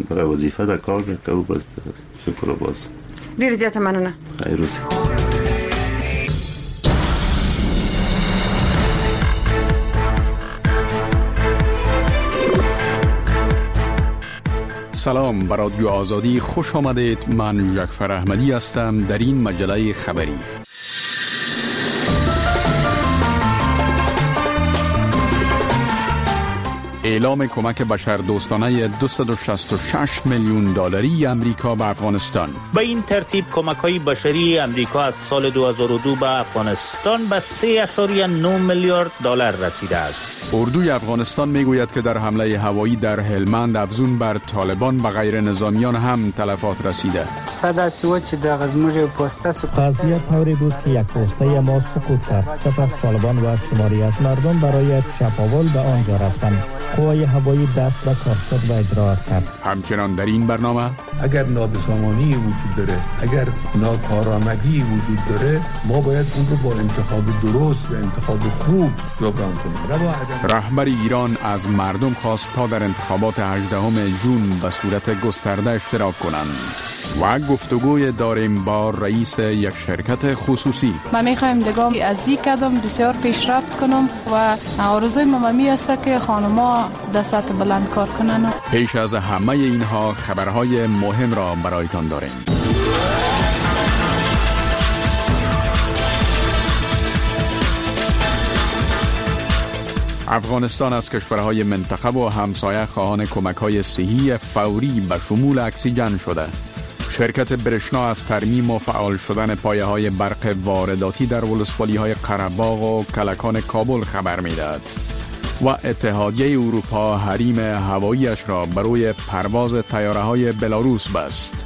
برای وظیفه در کار میکنه و بس. شکر و باز. ډیر زیاته مننه. خیر اوسه. سلام، به رادیو آزادی خوش آمدید. من جعفر احمدی هستم در این مجله خبری. اعلام کمک بشردوستانه 266 میلیون دلاری امریکا به افغانستان. به این ترتیب کمک‌های بشری امریکا از سال 2002 به افغانستان به 3.9 میلیارد دلار رسیده است. اردوی افغانستان میگوید که در حمله هوایی در هلمند افزون بر طالبان به غیر نظامیان هم تلفات رسیده. قضیه طوری بود که یک پوسته ما سقوط کرد. سپس طالبان و شماری از مردم برای چپاول به آنجا رفتند. قوای هوایی دست به کار شد و اجرات کرد. همچنان در این برنامه اگر نابسامانی وجود داره، اگر ناکارآمدی وجود داره، ما باید اون رو با انتخاب درست و انتخاب خوب جبران کنیم. رهبر ایران از مردم خواست تا در انتخابات 18 ژوئن به صورت گسترده اشتراک کنند. و گفتگوی داریم با رئیس یک شرکت خصوصی. من میخوایم دیگه از این قدم بسیار پیشرفت کنم و آرزوی مامی است که خانم‌ها در سطح بلند کار کنن. پیش از همه اینها خبرهای مهم را برایتان داریم. افغانستان از کشورهای منطقه و همسایه خواهان کمک‌های صحی فوری به شمول اکسیژن شده. شرکت برشنا از ترمیم و فعال شدن پایه‌های برق وارداتی در ولسوالی‌های قره‌باغ و کلکان کابل خبر می‌دهد. و اتحادیه اروپا حریم هواییش را برای پرواز طیاره‌های بلاروس بست.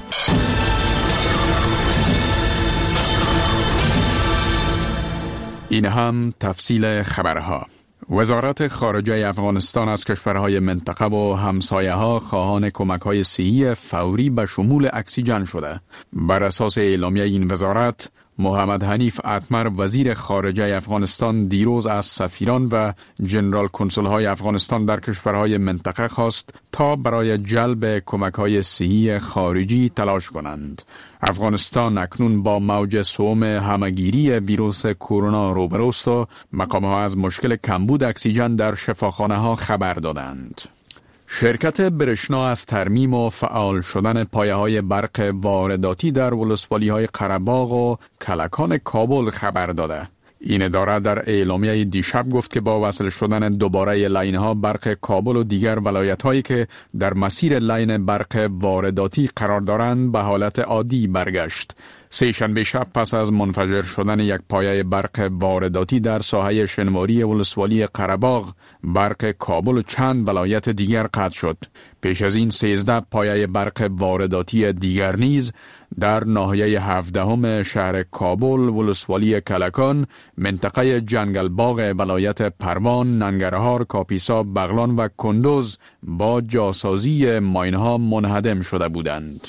این هم تفصیل خبرها. وزارت خارجه افغانستان از کشورهای منطقه و همسایه‌ها خواهان کمک‌های صحی فوری به شمول اکسیژن شده. بر اساس اعلامیه این وزارت، محمد حنیف اتمر وزیر خارجه افغانستان دیروز از سفیران و جنرال کنسول‌های افغانستان در کشورهای منطقه خواست تا برای جلب کمک‌های صحی خارجی تلاش کنند. افغانستان اکنون با موج سوم همه‌گیری ویروس کرونا روبروست و مقام‌ها از مشکل کمبود اکسیژن در شفاخانه‌ها خبر دادند. شرکت برشنا از ترمیم و فعال شدن پایه‌های برق وارداتی در ولسوالی‌های قره‌باغ و کلکان کابل خبر داده. این اداره در اعلامیه دیشب گفت که با وصل شدن دوباره لاین‌ها برق کابل و دیگر ولایت‌هایی که در مسیر لاین برق وارداتی قرار دارند به حالت عادی برگشت. سه‌شنبه شب پس از منفجر شدن یک پایه برق وارداتی در ساحه شنواری ولسوالی قره‌باغ، برق کابل و چند ولایت دیگر قطع شد. پیش از این 13 پایه برق وارداتی دیگر نیز در ناحیه 17 شهر کابل، ولسوالی کلکان، منطقه جنگل باغ ولایت پروان، ننگرهار، کاپیسا، بغلان و کندوز با جاسازی ماین‌ها منهدم شده بودند.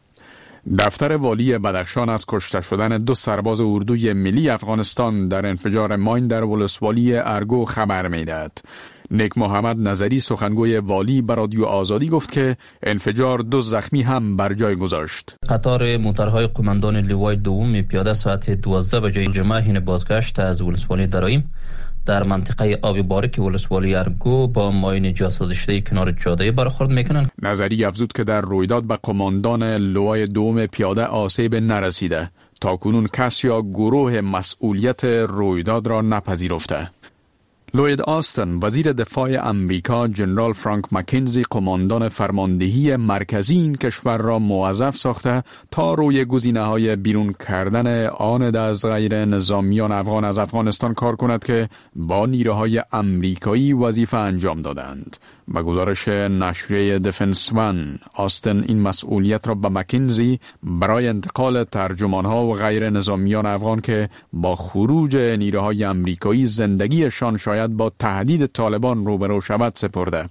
دفتر والی بدخشان از کشته شدن 2 سرباز اردوی ملی افغانستان در انفجار ماین در ولسوالی ارگو خبر می‌دهد. نیک محمد نظری سخنگوی والی به رادیو آزادی گفت که انفجار 2 زخمی هم بر جای گذاشت. قطار موترهای قماندان لیوای دوم پیاده ساعت 12 به جای جمعه حین بازگشت از ولسوالی درایم در منطقه آب باریک ولسوالی ارگو با ماین جاسازی شده کنار جاده برخورد میکنند. نظری افزود که در رویداد به قماندان لوای دوم پیاده آسیب نرسیده. تاکنون کس یا گروه مسئولیت رویداد را نپذیرفته. لوید آستن وزیر دفاع امریکا جنرال فرانک مکنزی قماندان فرماندهی مرکزی این کشور را موظف ساخته تا روی گزینه‌های بیرون کردن آن از غیر نظامیان افغان از افغانستان کار کند که با نیروهای امریکایی وظیفه انجام دادند. با گزارش نشریه دفنس ون، آستن این مسئولیت را به مکنزی برای انتقال ترجمانها و غیر نظامیان افغان که با خروج نیروهای امریکایی زندگیشان شاید با تهدید طالبان روبرو شود سپرده.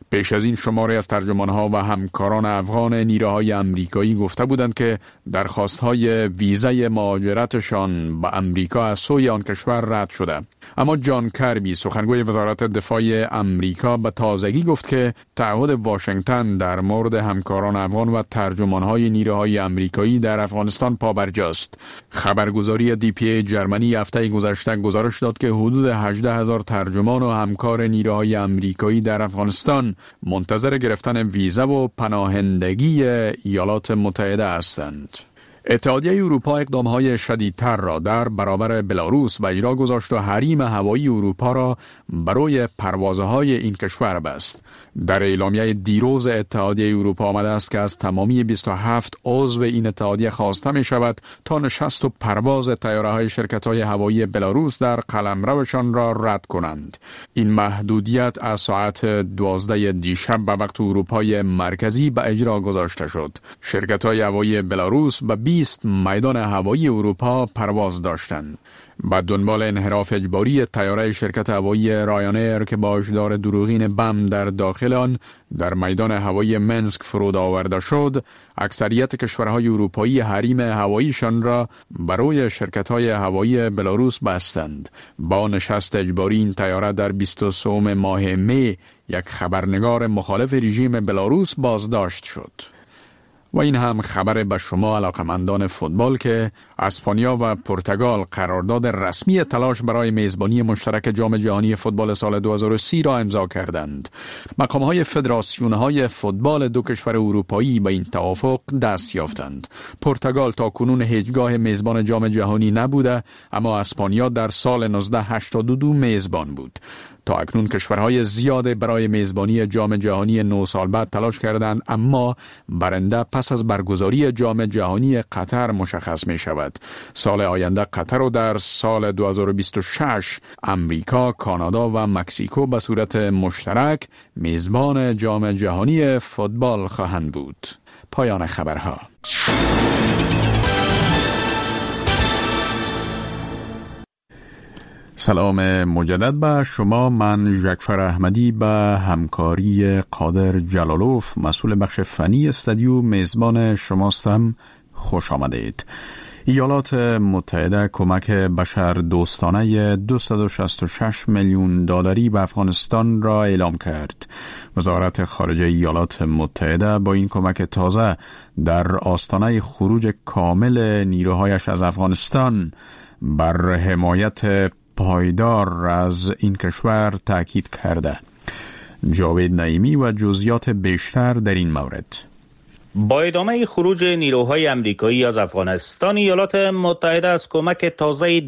پیش از این شماری از ترجمانها و همکاران افغان نیروهای امریکایی گفته بودند که درخواست‌های ویزای مهاجرتشان به امریکا از سوی آن کشور رد شده. اما جان کربی سخنگوی وزارت دفاع امریکا به تازگی گفت که تعهد واشنگتن در مورد همکاران افغان و ترجمانهای نیروهای امریکایی در افغانستان پابرجاست. خبرگزاری DPA جرمنی هفته گذشته گزارش داد که حدود 18,000 ترجمان و همکار نیروهای امریکایی در افغانستان منتظر گرفتن ویزا و پناهندگی ایالات متحده هستند. اتحادیه اروپا اقدامهای شدیدتر را در برابر بلاروس به اجرا گذاشت و حریم هوایی اروپا را برای پروازهای این کشور بست. در اعلامیه دیروز اتحادیه اروپا آمده است که از تمامی 27 عضو این اتحادیه خواسته می شود تا نشست و پرواز طیاره‌های شرکت‌های هوایی بلاروس در قلمروشان را رد کنند. این محدودیت از ساعت 12 دیشب به وقت اروپای مرکزی به اجرا گذاشته شد. شرکت‌های هوایی بلاروس به 20 میدان هوایی اروپا پرواز داشتند. بعد دنبال انحراف اجباری طیاره شرکت هوایی رایانیر که با هشدار دروغین بم در داخل آن در میدان هوایی منسک فرود آورده شد، اکثریت کشورهای اروپایی حریم هواییشان را برای شرکت‌های هوایی بلاروس بستند. با نشست اجباری این طیاره در 23 ماه می یک خبرنگار مخالف رژیم بلاروس بازداشت شد. و این هم خبر به شما علاقمندان فوتبال که اسپانیا و پرتغال قرارداد رسمی تلاش برای میزبانی مشترک جام جهانی فوتبال سال 2030 را امضا کردند. مقام‌های فدراسیون‌های فوتبال دو کشور اروپایی به این توافق دست یافتند. پرتغال تا کنون هیچگاه میزبان جام جهانی نبوده، اما اسپانیا در سال 1982 میزبان بود. تا اکنون کشورهای زیاده برای میزبانی جام جهانی 9 سال بعد تلاش کردند، اما برنده پس از برگزاری جام جهانی قطر مشخص می شود. سال آینده قطر و در سال 2026 امریکا، کانادا و مکزیکو به صورت مشترک میزبان جام جهانی فوتبال خواهند بود. پایان خبرها. سلام مجدد به شما. من ژکفر احمدی به همکاری قادر جلالوف مسئول بخش فنی استودیو میزبان شماستم. خوش آمدید. ایالات متحده کمک بشر دوستانه 266 میلیون دلاری به افغانستان را اعلام کرد. وزارت خارجه ایالات متحده با این کمک تازه در آستانه خروج کامل نیروهایش از افغانستان بر حمایت پایدار از این کشور تاکید کرده. جاوید نعیمی و جزئیات بیشتر در این مورد. با ادامه خروج نیروهای امریکایی از افغانستان، ایالات متحده از کمک تازه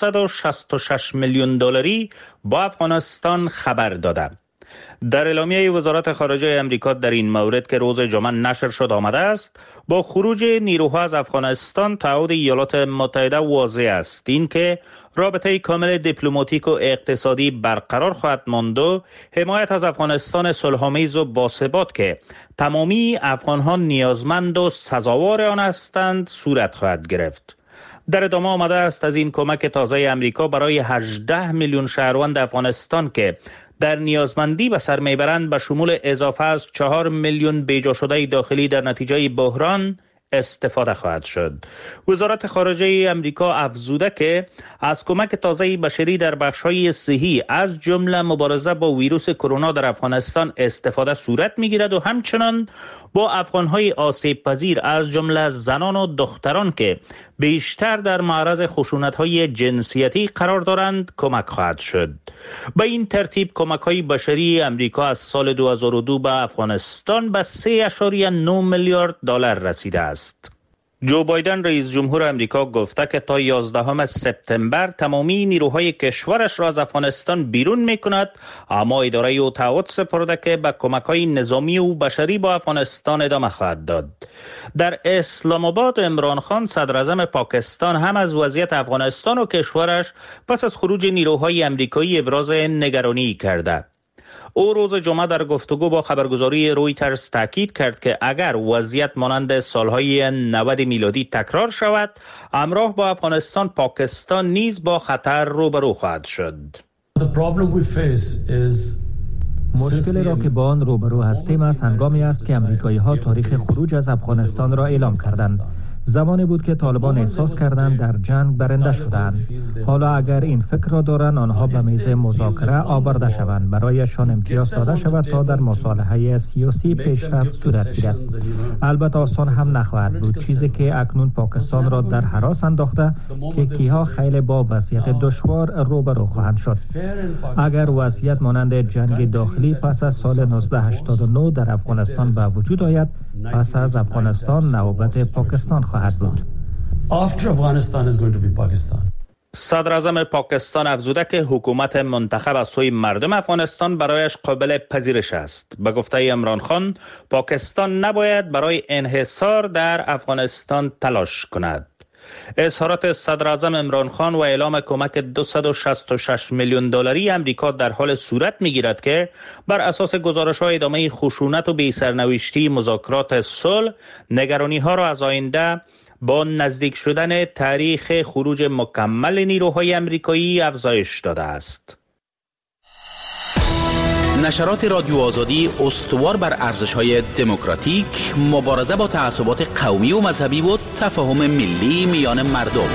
266 میلیون دلاری با افغانستان خبر داده. در اعلامیه وزارت خارجه امریکا در این مورد که روز جمعه نشر شد آمده است، با خروج نیروها از افغانستان تعهد ایالات متحده واضح است این که رابطه کامل دیپلماتیک و اقتصادی برقرار خواهد ماند و حمایت از افغانستان صلح‌آمیز و باثبات که تمامی افغان‌ها نیازمند و سزاوار آن هستند صورت خواهد گرفت. در ادامه آمده است از این کمک تازه امریکا برای 18 میلیون شهروند افغانستان که در نیازمندی به سر میبرند به شمول اضافه از 4 میلیون بیجا شده داخلی در نتیجه بحران استفاده خواهد شد. وزارت خارجه امریکا افزوده که از کمک تازه بشری در بخش‌های صحی از جمله مبارزه با ویروس کرونا در افغانستان استفاده صورت می‌گیرد و همچنان با افغان‌های آسیب پذیر از جمله زنان و دختران که بیشتر در معرض خشونت‌های جنسیتی قرار دارند کمک خواهد شد. به این ترتیب کمک‌های بشری امریکا از سال 2002 به افغانستان به 3.9 میلیارد دلار رسیده است. جو بایدن رئیس جمهور امریکا گفته که تا 11 سپتامبر تمامی نیروهای کشورش را از افغانستان بیرون می‌کند، اما اداره او تعهد سپرده که به کمک‌های نظامی و بشری با افغانستان ادامه خواهد داد. در اسلام آباد عمران خان صدر اعظم پاکستان هم از وضعیت افغانستان و کشورش پس از خروج نیروهای امریکایی ابراز نگرانی کرده. او روز جمعه در گفتگو با خبرگزاری رویترز تاکید کرد که اگر وضعیت مانند سالهای 90 میلادی تکرار شود، همراه با افغانستان پاکستان نیز با خطر روبرو خواهد شد. The problem we face is مشکلی را که با آن روبرو هستیم از هنگامی است که امریکایی‌ها تاریخ خروج از افغانستان را اعلام کردند. زمانی بود که طالبان احساس کردند در جنگ برنده شدند. حالا اگر این فکر را دارند آنها به میز مذاکره آورده شوند، برایشان امتیاز داده شود تا در مصالحه سیاسی پیشرفت صورت گیرد. البته آسان هم نخواهد بود، چیزی که اکنون پاکستان را در هراس انداخته که کیها خیلی با وضعیت دشوار روبرو خواهند شد. اگر وضعیت مانند جنگ داخلی پس از سال 1989 در افغانستان به وجود آید، پس از افغانستان نوبت پاکستان خواهد بود. صدر اعظم پاکستان افزوده که حکومت منتخب از سوی مردم افغانستان برایش قابل پذیرش است. به گفته عمران خان، پاکستان نباید برای انحصار در افغانستان تلاش کند. اظهارات صدر اعظم عمران خان و اعلام کمک 266 میلیون دلاری امریکا در حال صورت میگیرد که بر اساس گزارش‌های ادامه خشونت و بی‌سرنوشتی مذاکرات صلح، نگرانی‌ها را از آینده با نزدیک شدن تاریخ خروج مکمل نیروهای امریکایی افزایش داده است. نشرات رادیو آزادی استوار بر ارزش‌های دموکراتیک، مبارزه با تعصبات قومی و مذهبی و تفاهم ملی میان مردم.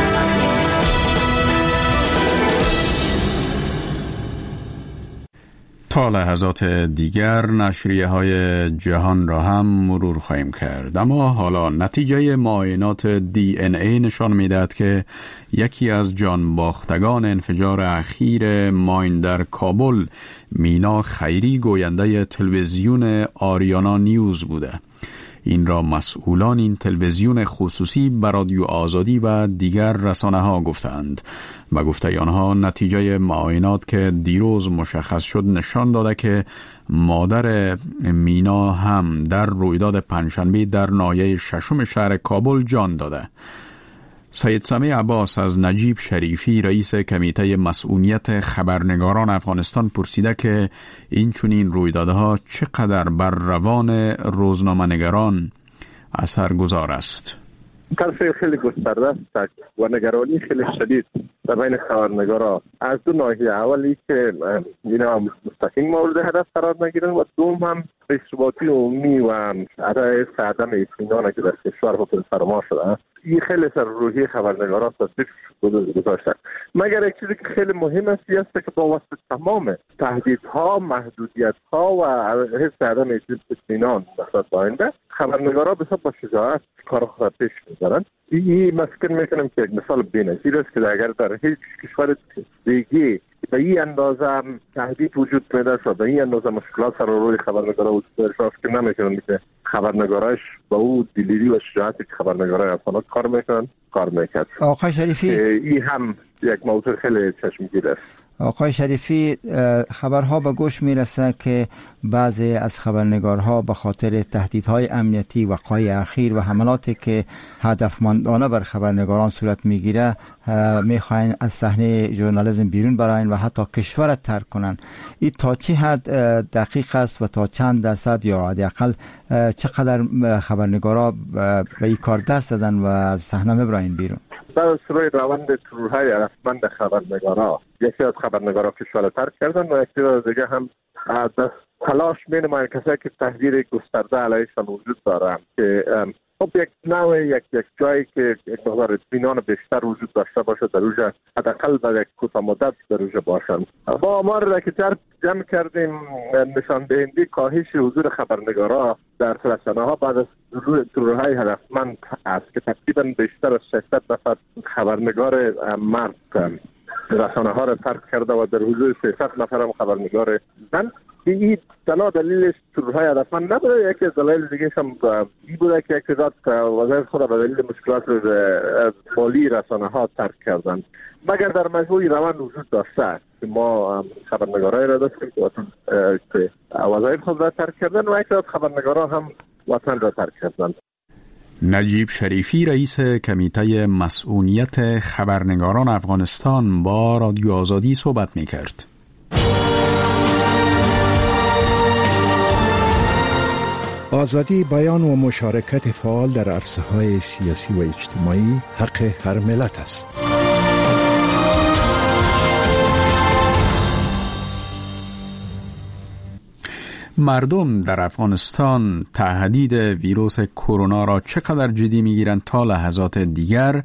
تا لحظات دیگر نشریه های جهان را هم مرور خواهیم کرد، اما حالا نتیجه معاینات DNA نشان می‌دهد که یکی از جانباختگان انفجار اخیر ماین در کابل، مینا خیری، گوینده تلویزیون آریانا نیوز بوده. این را مسئولان این تلویزیون خصوصی به رادیو آزادی و دیگر رسانه‌ها گفتند. و گفته آنها نتیجه معاینات که دیروز مشخص شد نشان داده که مادر مینا هم در رویداد پنجشنبه در ناحیه ششم شهر کابل جان داده. سید سمیع عباس از نجیب شریفی رئیس کمیته مسئولیت خبرنگاران افغانستان پرسیده که این چنین رویدادها چقدر بر روان روزنامه‌نگاران اثرگذار است. تاثیر خیلی گسترده است و نگرانی خیلی شدید در بین خبرنگاران از دو ناحیه. اولی که اینا مستقیم مورد هدف قرار نگیرن و دوم هم ثباتی عمومی و عدم اطمینانی که در کشور فرما شده. این خیلی سر روحی خبرنگاران تاثیر گذاشته. مگر یک چیزی که خیلی مهم است که با واسطه تمام تهدیدها، محدودیت‌ها و حس عدم اطمینان نسبت به آینده، خبرنگاران بسیار با شجاعت کار خود را پیش می‌برند. این مسکن میکنم که یک مثال بی‌نظیر است که اگر در هیچ کشور دیگه به این اندازه تهدید وجود می‌داشت و به این اندازه مشکلات سر روی خبرنگاران وجود داشت که نمی‌کنم که خبرنگاراش با او دلیری و شجاعتی که خبرنگارای افغان کار میکنن کار میکرد. آقای شریفی، این هم یک موضوع خیلی چشمگیر است. آقای شریفی، خبرها به گوش میرسه که بعضی از خبرنگارها به خاطر تهدیدهای امنیتی وقایع اخیر و حملاتی که هدفمندانه بر خبرنگاران صورت میگیره میخواین از صحنه ژورنالیسم بیرون براین و حتی کشور را ترک کنن. این تا چه حد دقیق است و تا چند درصد یا حداقل چقدر خبرنگارا به این کار دست دادن و از صحنه میبراین بیرون؟ در سروی روند ترورهای هدفمند خبرنگارا یکی از خبرنگارا کشور را ترک کردن و یکی از دیگه هم دست تلاش مینمایند کسایی که تهدید گسترده علیهشان وجود دارند که خب یک نوع یک جایی که یک مقدار اطمینان بیشتر وجود داشته باشه در اونجا حداقل در یک کوتاه مدت در اونجا باشند. با آمار که جمع کردیم نشان دهنده کاهش حضور خبرنگارا در رسانه‌ها بعد از ترورهای هدفمند است که تقریبا بیشتر از 600 نفر خبرنگار مرد رسانه‌ها را ترک کرده و در حدود 300 نفر هم خبرنگار زن. این تنها دلیلش ترورهای هدفمند نبوده، یکی از دلایل دیگه هم این بوده که یک تعداد وظایف خود به دلیل مشکلات مالی رسانه‌ها ترک کردند. مگر در مجموعی روند وجود داشته که ما خبرنگارای را داشتیم که وظایف خود را ترک کردن و یک تعداد خبرنگاران هم وطن را ترک کردند. نجیب شریفی رئیس کمیته مسئولیت خبرنگاران افغانستان با رادیو آزادی صحبت می‌کرد. آزادی بیان و مشارکت فعال در عرصه‌های سیاسی و اجتماعی حق هر ملت است. مردم در افغانستان تهدید ویروس کرونا را چقدر جدی میگیرند تا لحظات دیگر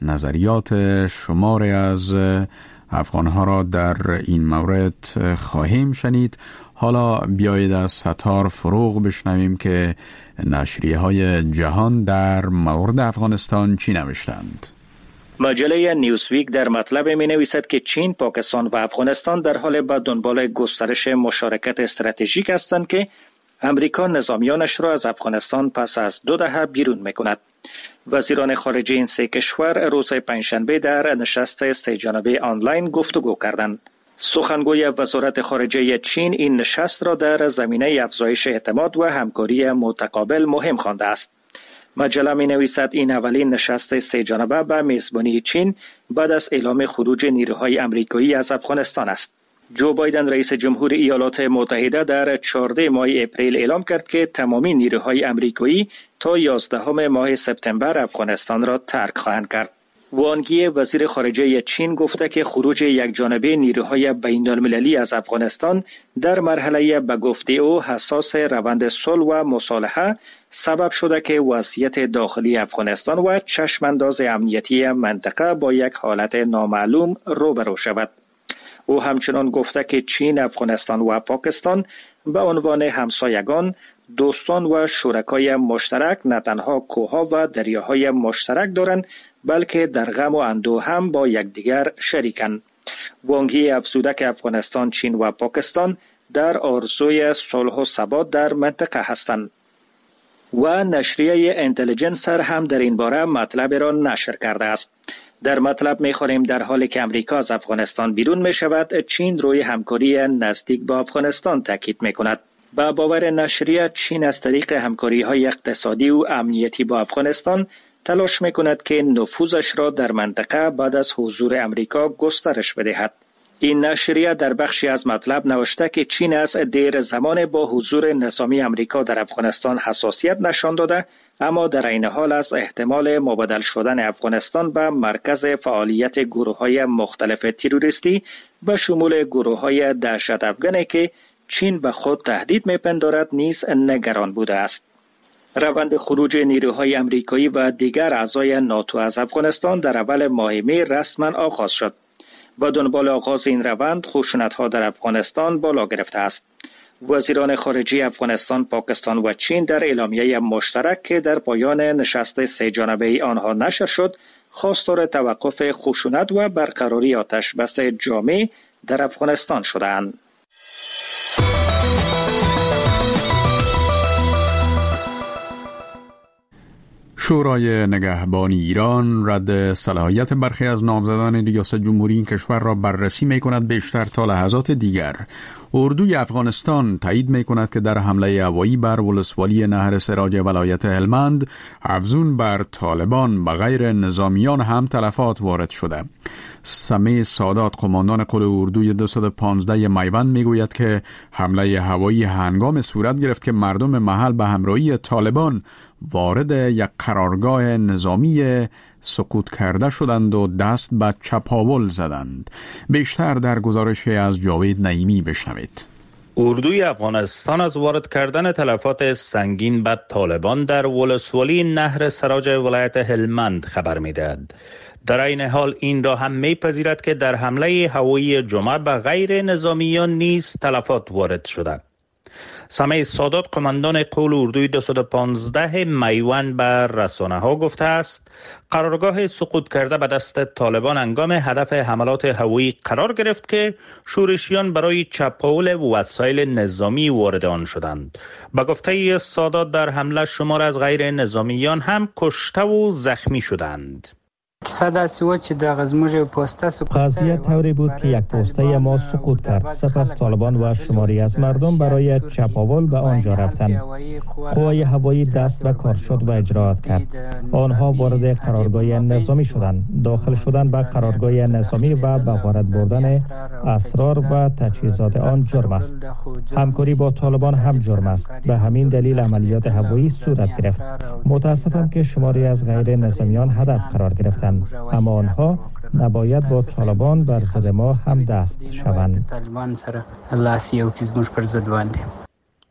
نظریات شماری از افغانها را در این مورد خواهیم شنید. حالا بیایید از ستار فروغ بشنویم که نشریه های جهان در مورد افغانستان چی نوشتند. مجله نیوزویک در مطلب می نویسد که چین، پاکستان و افغانستان در حال به دنبال گسترش مشارکت استراتژیک هستند که امریکا نظامیانش را از افغانستان پس از 2 دهه بیرون می کند. وزیران خارجه این سه کشور روز پنجشنبه در نشست سه جانبه آنلاین گفتگو کردند. سخنگوی وزارت خارجه چین این نشست را در زمینه افزایش اعتماد و همکاری متقابل مهم خوانده است. مجله می نویسد این اولین نشست سه جانبه به میزبانی چین بعد از اعلام خروج نیروهای امریکایی از افغانستان است. جو بایدن رئیس جمهور ایالات متحده در 14 ماه اپریل اعلام کرد که تمامی نیروهای امریکایی تا 11 ماه سپتامبر افغانستان را ترک خواهند کرد. وانگ یی وزیر خارجه چین گفته که خروج یکجانبه نیروهای بین‌المللی از افغانستان در مرحله به گفته او حساس روند صلح و مصالحه سبب شده که وضعیت داخلی افغانستان و چشمانداز امنیتی منطقه با یک حالت نامعلوم روبرو شود. او همچنان گفته که چین، افغانستان و پاکستان به عنوان همسایگان، دوستان و شرکای مشترک نه تنها کوهها و دریاهای مشترک دارند بلکه در غم و اندوه هم با یکدیگر شریکند. وانگ یی افزوده که افغانستان، چین و پاکستان در آرزوی صلح و ثبات در منطقه هستند. و نشریه اینتلیجنسر هم در این باره مطلب را نشر کرده است. در مطلب می‌خوانیم در حالی که امریکا از افغانستان بیرون می‌شود، چین روی همکاری نزدیک با افغانستان تاکید می‌کند. با باور نشریه، چین از طریق همکاری‌های اقتصادی و امنیتی با افغانستان تلاش می‌کند که نفوذش را در منطقه بعد از حضور امریکا گسترش بدهد. این نشریه در بخشی از مطلب نوشته که چین از دیر زمان با حضور نظامی امریکا در افغانستان حساسیت نشان داده، اما در این حال از احتمال مبادل شدن افغانستان به مرکز فعالیت گروه‌های مختلف تروریستی به شمول گروه‌های دهشت افغانی که چین به خود تهدید می‌پندارد نیز نگران بوده است. روند خروج نیروهای امریکایی و دیگر اعضای ناتو از افغانستان در اول ماه می رسما آغاز شد. با دنبال آغاز این روند، خشونت‌ها در افغانستان بالا گرفته است. وزیران خارجه افغانستان، پاکستان و چین در اعلامیه مشترک که در پایان نشست سه جانبه آنها نشر شد، خواستار توقف خشونت و برقراری آتش‌بس جامع در افغانستان شدند. شورای نگهبانی ایران رد صلاحیت برخی از نامزدان ریاست جمهوری این کشور را بررسی می‌کند. بیشتر تا لحظات دیگر اردوی افغانستان تایید می‌کند که در حمله هوایی بر ولسوالی نهر سراج ولایت هلمند افزون بر طالبان به غیر نظامیان هم تلفات وارد شده. سمیع سادات قماندان قل اردوی 215 میوند میگوید که حمله هوایی هنگام صورت گرفت که مردم محل به همراهی طالبان وارد یک قرارگاه نظامی سقوط کرده شدند و دست به چپاول زدند. بیشتر در گزارش از جاوید نعیمی بشنوید. اردوی افغانستان از وارد کردن تلفات سنگین به طالبان در ولسوالی نهر سراج ولایت هلمند خبر می‌دهد. در این حال این را هم می‌پذیرد که در حمله هوایی جمعه به غیر نظامیان نیز تلفات وارد شده. سمیع سادات قماندان قول اردوی 215 میوند به رسانه‌ها گفته است قرارگاه سقوط کرده به دست طالبان هنگام هدف حملات هوایی قرار گرفت که شورشیان برای چپاول وسایل نظامی وارد آن شدند. به گفته سادات در حمله شمار از غیر نظامیان هم کشته و زخمی شدند. قضیه طوری بود که یک پوسته ما سقوط کرد. سپس طالبان و شماری از مردم برای چپاول به آنجا رفتند. قوای هوایی دست به کار شد و اجراات کرد. آنها وارد قرارگاه نظامی شدند. داخل شدن به قرارگاه نظامی و به غارت بردن اسرار و تجهیزات آن جرم است. همکاری با طالبان هم جرم است. به همین دلیل عملیات هوایی صورت گرفت. متاسفم که شماری از غیر نظامیان هدف قرار گرفتند. اما آنها نباید با طالبان بر ضد ما هم دست شوند.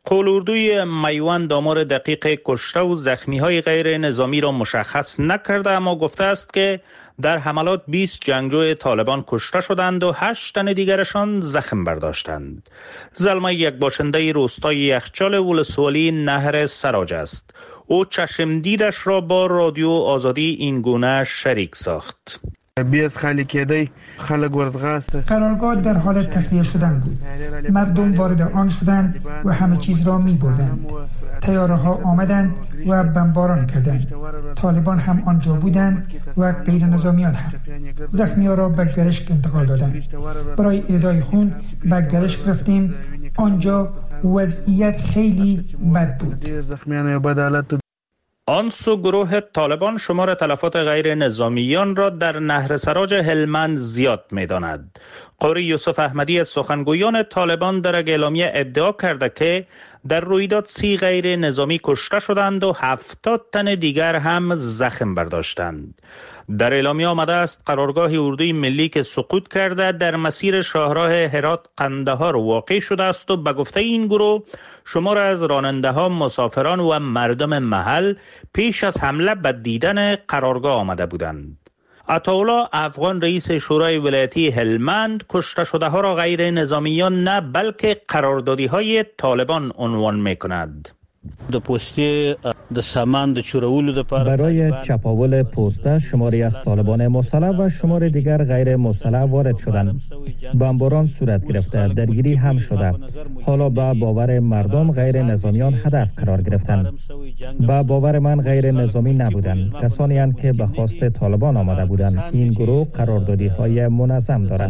قول-اردوی میوند آمار دقیق کشته و زخمی های غیر نظامی را مشخص نکرده، اما گفته است که در حملات 20 جنگجو طالبان کشته شدند و 8 تن دیگرشان زخم برداشتند. زلمه یک باشنده روستای یخچال ولسوالی نهر سراج است. او چشم دیدش را با رادیو آزادی این گونه شریک ساخت. بیاس خالی کېدی خلک ورزغاسته. قرارگاه در حال تخلیه شدن بود. مردم وارد آن شدند و همه چیز را می بردند. طیاره ها آمدند و بمباران کردند. طالبان هم آنجا بودند و غیر نظامیان هم. زخمی ها را به گرشک انتقال دادند. برای اهدای خون به گرشک رفتیم. آنجا وضعیت خیلی بد بود. زخمیان بد حالت. آن سو گروه طالبان شمار تلفات غیر نظامیان را در نهر سراج هلمند زیاد می داند. قاری یوسف احمدی از سخنگویان طالبان در اعلامیه ادعا کرده که در رویداد 30 غیر نظامی کشته شدند و 70 تن دیگر هم زخم برداشتند. در اعلامیه آمده است قرارگاه اردوی ملی که سقوط کرده در مسیر شاهراه هرات قندهار واقع شده است و به گفته این گروه شمار از راننده ها، مسافران و مردم محل پیش از حمله به دیدن قرارگاه آمده بودند. عطاالله افغان رئیس شورای ولایتی هلمند کشته شده ها را غیر نظامیان نه بلکه قراردادی های طالبان عنوان می کند. برای چپاول پوسته شماری از طالبان مسلح و شمار دیگر غیر مسلح وارد شدند. بمباران صورت گرفته، درگیری هم شده. حالا به باور مردم غیر نظامیان هدف قرار گرفتند. به باور من غیر نظامی نبودند، کسانی هستند که به خواست طالبان آمده بودند. این گروه قراردادی های منظم دارد.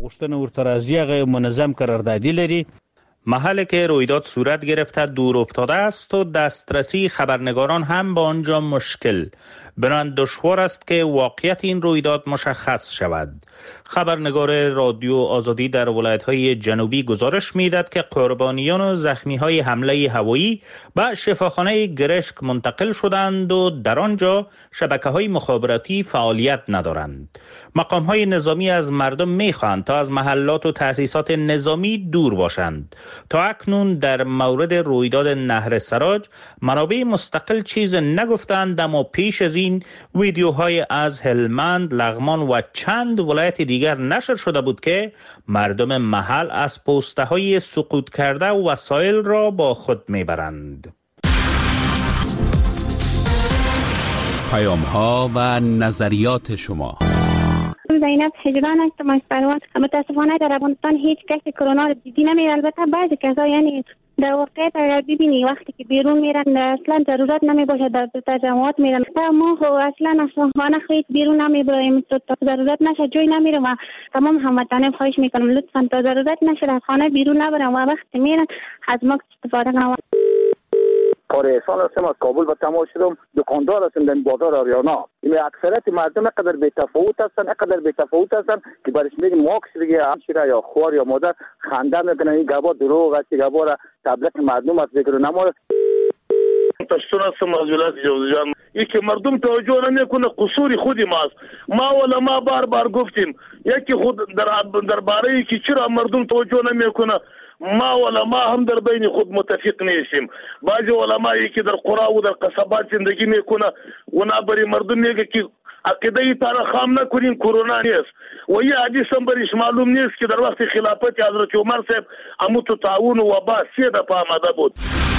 محل که رویداد صورت گرفته دور افتاده است و دسترسی خبرنگاران هم به آنجا مشکل. بنابراین دشوار است که واقعیت این رویداد مشخص شود. خبرنگار رادیو آزادی در ولایت‌های جنوبی گزارش می‌دهد که قربانیان و زخمی‌های حمله هوایی به شفاخانه گرشک منتقل شدند و در آنجا شبکه‌های مخابراتی فعالیت ندارند. مقام‌های نظامی از مردم می‌خواهند تا از محلات و تأسیسات نظامی دور باشند. تا اکنون در مورد رویداد نهر سراج منابع مستقل چیز نگفتند، اما پیش از این ویدیوهای از هلمند، لغمان و چند ولایت دیگر نشر شده بود که مردم محل از پوسته‌های سقوط کرده وسایل را با خود میبرند. پیام‌ها و نظریات شما. زینب هجران هستم از پروان. متاسفانه در افغانستان هیچ کسی کرونا را دیدی نمیره. البته بعضی کسا یعنی در واقعیت اگر ببینی وقتی که بیرون میرن اصلا ضرورت نمیباشه در تجمعات میرن. ما اصلا از خانه خیلی بیرون نمیبرایم تا ضرورت نشه جای نمیرم و تمام هموطنان خواهش میکنم لطفا تا ضرورت نشه از خانه بیرون نبرن و وقتی میرن از ماسک استفاده کنن. کار احسان هستم از کابل به تماس شدم. دکاندار هستم در بازار آریانا. این اکثریت مردم اینقدر بی‌تفاوت هستن که برش میگه ماکس دیگه همشیره یا خوار یا مادر خنده میکنن. این گبا دروغ است، گبا تبلیغ مردم است بگیرن. اما پشتون هستم از ولایت جوزجان. این که مردم توجه نمیکنه قصور خودی ماست. ما بار گفتیم یکی خود در باره که چرا مردم توجه نمیکنه. ما هم در بین خود متفق نیستیم. بعضی علمایی که در قرا و در قصبات زندگی میکنه و نبری مردم میگه که عقیده ای تارا خام نکنین کرونا نیست. و یه حدیث هم برش معلوم نیست که در وقت خلافت حضرت عمر صاحب امو تو تعاون و وبا 3 دفعه آمده بود.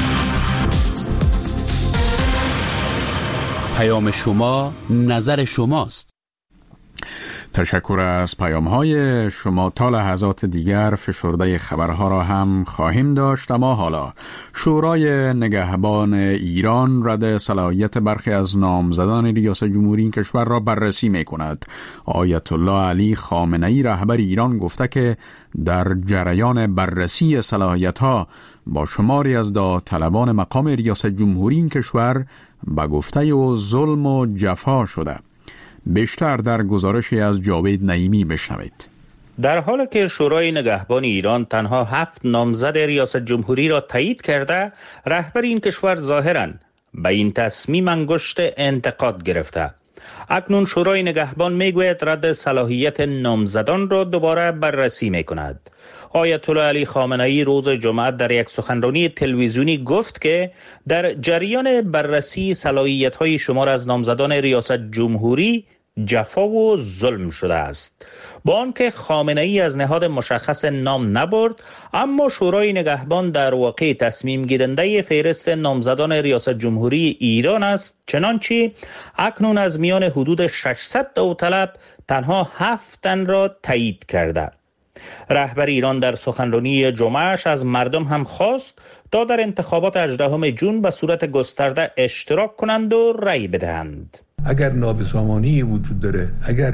پیام شما نظر شماست. تشکر از پیام‌های شما. تا لحظات دیگر فشرده خبرها را هم خواهیم داشت، اما حالا شورای نگهبان ایران رد صلاحیت برخی از نامزدان ریاست جمهوری این کشور را بررسی می‌کند. آیت الله علی خامنه‌ای رهبر ایران گفته که در جریان بررسی صلاحیت‌ها با شماری از داوطلبان مقام ریاست جمهوری این کشور به گفته او ظلم و جفا شده. بیشتر در گزارشی از جاوید نعیمی بشنوید. در حالی که شورای نگهبان ایران تنها 7 نامزد ریاست جمهوری را تایید کرده، رهبر این کشور ظاهراً به این تصمیم انگشت انتقاد گرفته. اکنون شورای نگهبان میگوید رد صلاحیت نامزدان را دوباره بررسی میکند. آیت الله علی خامنه‌ای روز جمعه در یک سخنرانی تلویزیونی گفت که در جریان بررسی صلاحیت‌های شمار از نامزدان ریاست جمهوری جفا و ظلم شده است. با آنکه خامنه‌ای از نهاد مشخص نام نبرد، اما شورای نگهبان در واقع تصمیم گیرنده فهرست نامزدان ریاست جمهوری ایران است، چنانچه اکنون از میان حدود 600 داوطلب تنها 7 تن را تایید کرده. رهبر ایران در سخنرانی جمعهش از مردم هم خواست تا در انتخابات 18 ژوئن به صورت گسترده اشتراک کنند و رأی بدهند. اگر نابسامانی وجود داره، اگر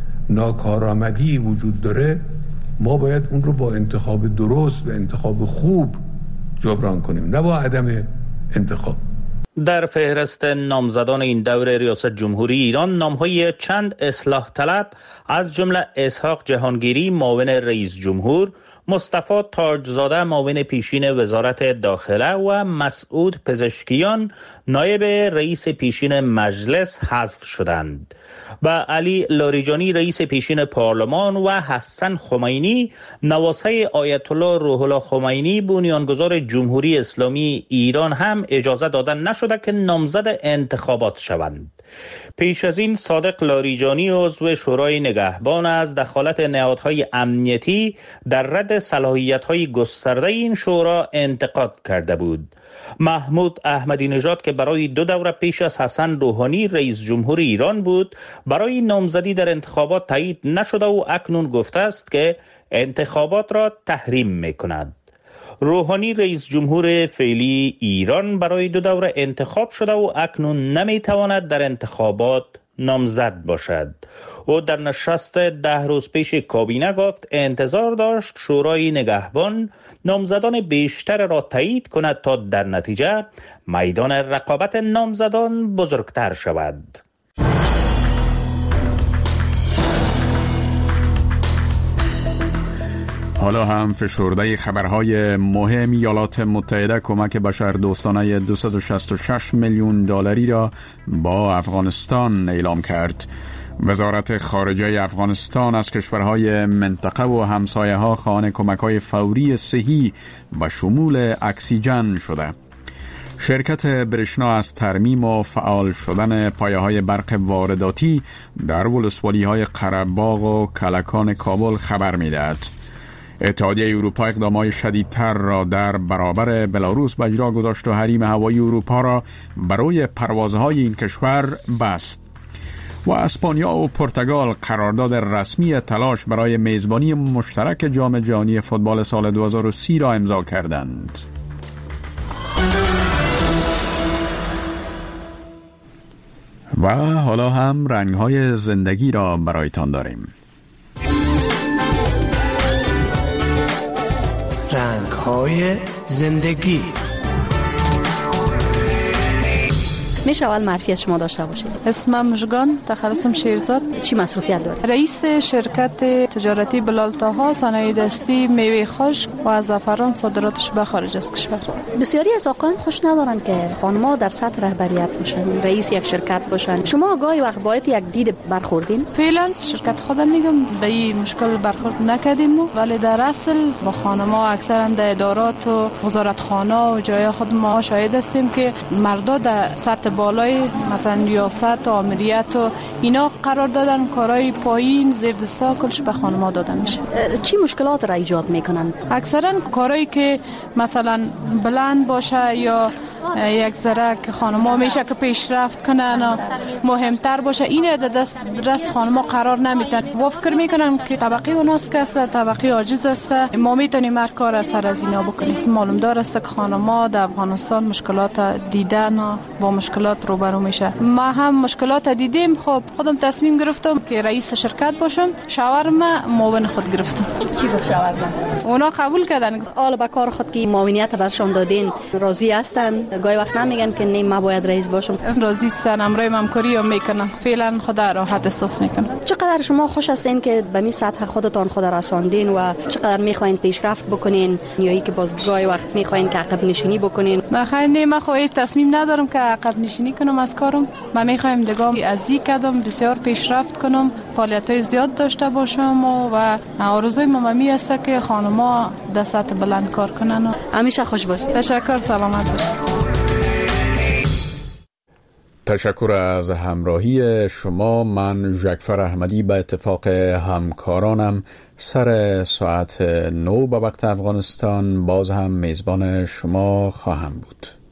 ناکارآمدی وجود داره، ما باید اون رو با انتخاب درست و انتخاب خوب جبران کنیم، نه با عدم انتخاب. در فهرست نامزدان این دور ریاست جمهوری ایران نام‌های چند اصلاح طلب از جمله اسحاق جهانگیری معاون رئیس جمهور، مصطفی تاجزاده معاون پیشین وزارت داخله و مسعود پزشکیان نایب رئیس پیشین مجلس حذف شدند. و علی لاریجانی رئیس پیشین پارلمان و حسن خمینی نواسه آیت الله روح الله خمینی بنیانگذار جمهوری اسلامی ایران هم اجازه داده نشده که نامزد انتخابات شوند. پیش از این صادق لاریجانی عضو شورای نگهبان از دخالت نهادهای امنیتی در رد صلاحیت‌های گسترده این شورا انتقاد کرده بود. محمود احمدی نژاد که برای 2 دوره پیش از حسن روحانی رئیس جمهور ایران بود، برای نامزدی در انتخابات تایید نشده و اکنون گفته است که انتخابات را تحریم می‌کند. روحانی رئیس جمهور فعلی ایران برای 2 دوره انتخاب شده و اکنون نمیتواند در انتخابات نامزد باشد. او در نشست 10 روز پیش کابینه گفت انتظار داشت شورای نگهبان نامزدان بیشتر را تایید کند تا در نتیجه میدان رقابت نامزدان بزرگتر شود. حالا هم فشرده خبرهای مهم. ایالات متحده کمک بشردوستانه 266 میلیون دلاری را با افغانستان اعلام کرد. وزارت خارجه افغانستان از کشورهای منطقه و همسایه ها خواهان کمک‌های فوری صحی و شمول اکسیژن شده. شرکت برشنا از ترمیم و فعال شدن پایه‌های برق وارداتی در ولسوالی‌های قره‌باغ و کلکان کابل خبر می‌دهد. اتحادیه اروپا اقدامات شدیدتر را در برابر بلاروس به اجرا گذاشت و حریم هوایی اروپا را برای پروازهای این کشور بست. و اسپانیا و پرتغال قرارداد رسمی تلاش برای میزبانی مشترک جام جهانی فوتبال سال 2030 را امضا کردند. و حالا هم رنگ‌های زندگی را برایتان داریم. رنگ‌های زندگی. میشه اول معرفی از شما داشته باشید؟ اسمم مژگان، تخصصم شیرزاد. چی مسئولیت دارید؟ رئیس شرکت تجارتی بلال طاها، صنایع دستی، میوه خشک و زعفران صادراتش به خارج از کشور. بسیاری از آقایان خوش ندارن که خانم‌ها در سطح رهبریت باشن، رئیس یک شرکت باشن. شما گاهی وقت باید یک دید برخوردین؟ فعلا شرکت خودم میگم به این مشکل برخورد نکردیم، ولی در اصل با خانم‌ها اکثرا در ادارات و وزارتخانه و جای خود ما شاهد هستیم که مردا در سطح بالای مثلا ریاست و آمریت و اینا قرار دادن، کارهای پایین زیر دستا کلش به خانم‌ها داده میشه. چی مشکلات را ایجاد میکنن؟ اکثرا کارهایی که مثلا بلند باشه یا یک ذره که خانم‌ها میشه که پیشرفت کنن و مهمتر باشه، این دست خانم‌ها قرار نمیتن و فکر میکنن که طبقه اوناست که است، طبقه عاجز است، ما میتونیم هر کار سر از اینا بکنیم. معلوم دار است که خانم‌ها در افغانستان مشکلات دیدن و با مشکلات روبرو میشه. ما هم مشکلات دیدیم. خب خودم تصمیم گرفتم که رئیس شرکت باشم. شاورم معاون خود گرفتم. چی گفت شاورم؟ اونا قبول کردن. حالا با کار خود که معاونیت برشان دادین راضی هستن؟ گاهی وقت نمیگن که نه ما باید رئیس باشم. راضی هستن، امرای همکاری هم میکنن. فعلا خدا راحت احساس میکنم. چقدر شما خوش هستین که به می سطح خودتان خود رساندین و چقدر میخواین پیشرفت بکنین یا ای که باز گاهی وقت میخواین که عقب نشینی بکنین؟ نخیر نه، من خواهی تصمیم ندارم که عقب نشینی کنم از کارم. من میخوایم دگام از این قدم بسیار پیشرفت کنم، فعالیت‌های زیاد داشته باشم و آرزوی مامی است که خانم‌ها در سطح بلند کار کنن. همیشه خوش باشید. تشکر، سلامت باشید. تشکر از همراهی شما. من ژکفر احمدی به اتفاق همکارانم سر ساعت 9 به وقت افغانستان باز هم میزبان شما خواهم بود.